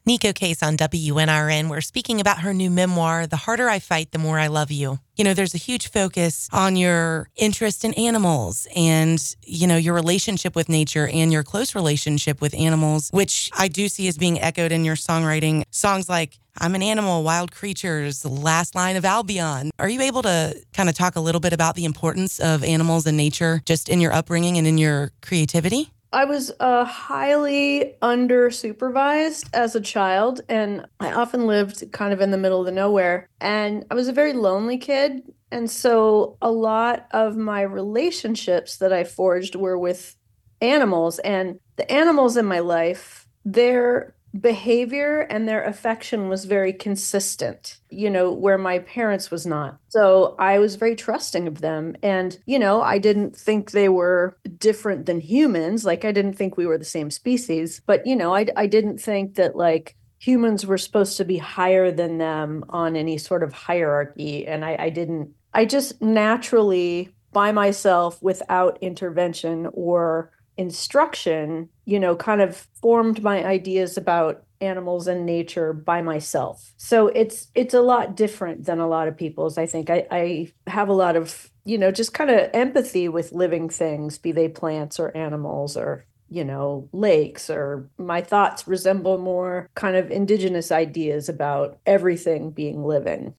Nico Case on WNRN. We're speaking about her new memoir, The Harder I Fight, The More I Love You. You know, there's a huge focus on your interest in animals and, you know, your relationship with nature and your close relationship with animals, which I do see as being echoed in your songwriting. Songs like I'm an Animal, Wild Creatures, The Last Line of Albion. Are you able to kind of talk a little bit about the importance of animals and nature just in your upbringing and in your creativity? I was highly under supervised as a child, and I often lived kind of in the middle of the nowhere. And I was a very lonely kid. And so a lot of my relationships that I forged were with animals. And the animals in my life, their behavior and their affection was very consistent, where my parents was not. So I was very trusting of them. And, I didn't think they were different than humans. Like, I didn't think we were the same species. But, I didn't think that, like, humans were supposed to be higher than them on any sort of hierarchy. And I didn't, I just naturally, by myself, without intervention or instruction, kind of formed my ideas about animals and nature by myself. So it's a lot different than a lot of people's. I think I have a lot of, just kind of empathy with living things, be they plants or animals or lakes, or my thoughts resemble more kind of indigenous ideas about everything being living.